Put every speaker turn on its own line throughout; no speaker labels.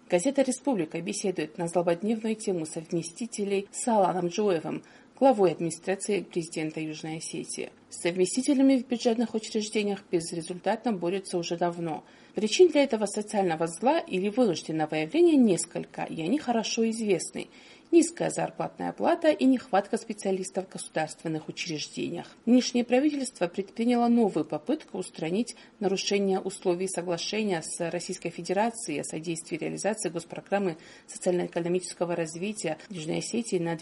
Газета «Республика» беседует на злободневную тему совместителей с Аланом Джоевым, главой администрации президента Южной Осетии. С совместителями в бюджетных учреждениях безрезультатно борются уже давно. Причин для этого социального зла или вынужденного явления несколько, и они хорошо известны. Низкая заработная плата и нехватка специалистов в государственных учреждениях. Нынешнее правительство предприняло новую попытку устранить нарушение условий соглашения с Российской Федерацией о содействии реализации госпрограммы социально-экономического развития Южной Осетии на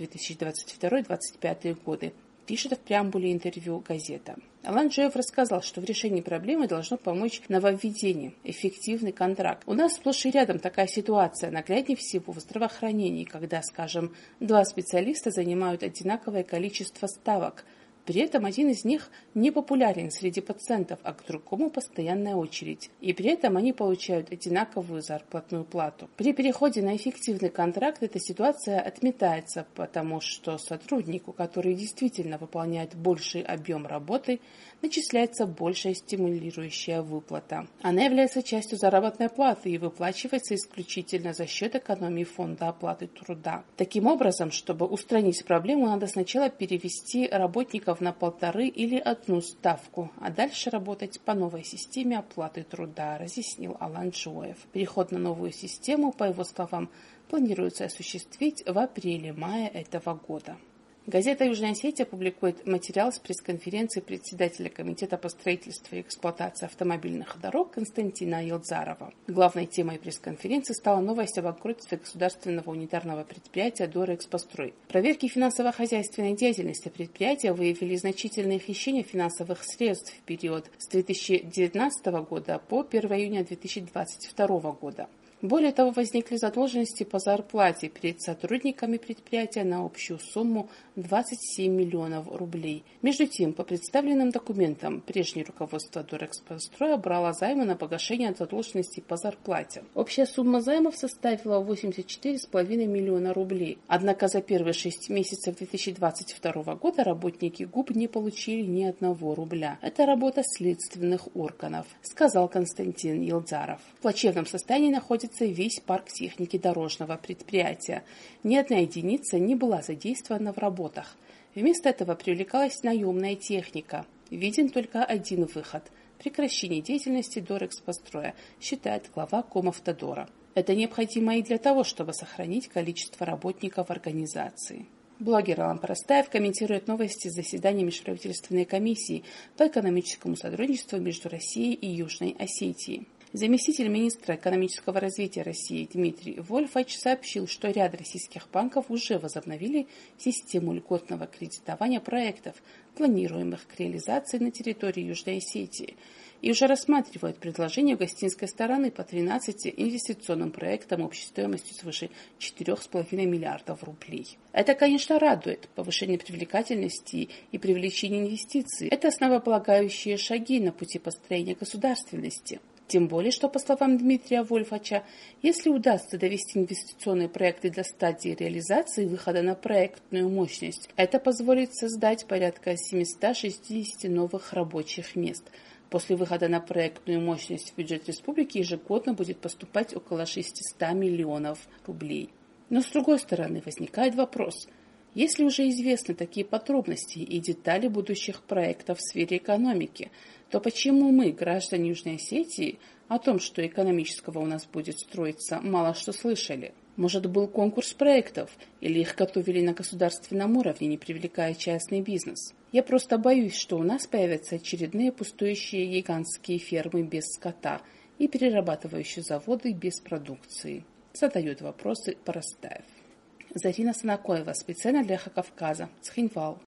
2022-2025 годы, пишет в преамбуле интервью газета. Алан Джоев рассказал, что в решении проблемы должно помочь нововведение, эффективный контракт. У нас сплошь и рядом такая ситуация, нагляднее всего в здравоохранении, когда, скажем, два специалиста занимают одинаковое количество ставок. При этом один из них не популярен среди пациентов, а к другому постоянная очередь. И при этом они получают одинаковую зарплатную плату. При переходе на эффективный контракт эта ситуация отметается, потому что сотруднику, который действительно выполняет больший объем работы, начисляется большая стимулирующая выплата. Она является частью заработной платы и выплачивается исключительно за счет экономии фонда оплаты труда. Таким образом, чтобы устранить проблему, надо сначала перевести работников на 1,5 или 1 ставку, а дальше работать по новой системе оплаты труда, разъяснил Алан Джоев. Переход на новую систему, по его словам, планируется осуществить в апреле-мае этого года. Газета «Южная Осетия» публикует материал с пресс-конференции председателя Комитета по строительству и эксплуатации автомобильных дорог Константина Елдзарова. Главной темой пресс-конференции стала новость о банкротстве государственного унитарного предприятия «Дорэкспострой». Проверки финансово-хозяйственной деятельности предприятия выявили значительные хищения финансовых средств в период с 2019 года по 1 июня 2022 года. Более того, возникли задолженности по зарплате перед сотрудниками предприятия на общую сумму 27 миллионов рублей. Между тем, по представленным документам, прежнее руководство Дорэкспостроя брало займы на погашение задолженностей по зарплате. Общая сумма займов составила 84,5 миллиона рублей. Однако за первые 6 месяцев 2022 года работники ГУП не получили ни 1 рубля. Это работа следственных органов, сказал Константин Елдзаров. В плачевном состоянии находится весь парк техники дорожного предприятия. Ни одна единица не была задействована в работах. Вместо этого привлекалась наемная техника. Виден только один выход – прекращение деятельности Дорэкспостроя, считает глава Комавтодора. Это необходимо и для того, чтобы сохранить количество работников организации. Блогер Алан Парастаев комментирует новости с заседания Межправительственной комиссии по экономическому сотрудничеству между Россией и Южной Осетией. Заместитель министра экономического развития России Дмитрий Вольфач сообщил, что ряд российских банков уже возобновили систему льготного кредитования проектов, планируемых к реализации на территории Южной Осетии, и уже рассматривают предложения гостинской стороны по 13 инвестиционным проектам общей стоимостью свыше 4,5 миллиардов рублей. Это, конечно, радует. Повышение привлекательности и привлечение инвестиций – это основополагающие шаги на пути построения государственности. Тем более, что, по словам Дмитрия Вольфача, если удастся довести инвестиционные проекты до стадии реализации выхода на проектную мощность, это позволит создать порядка 760 новых рабочих мест. После выхода на проектную мощность в бюджет республики ежегодно будет поступать около 600 миллионов рублей. Но с другой стороны возникает вопрос. Если уже известны такие подробности и детали будущих проектов в сфере экономики, то почему мы, граждане Южной Осетии, о том, что экономического у нас будет строиться, мало что слышали? Может, был конкурс проектов, или их готовили на государственном уровне, не привлекая частный бизнес? Я просто боюсь, что у нас появятся очередные пустующие гигантские фермы без скота и перерабатывающие заводы без продукции. Задает вопросы Парастаев. Зарина Санакоева, специально для Кавказа, Цхинвал.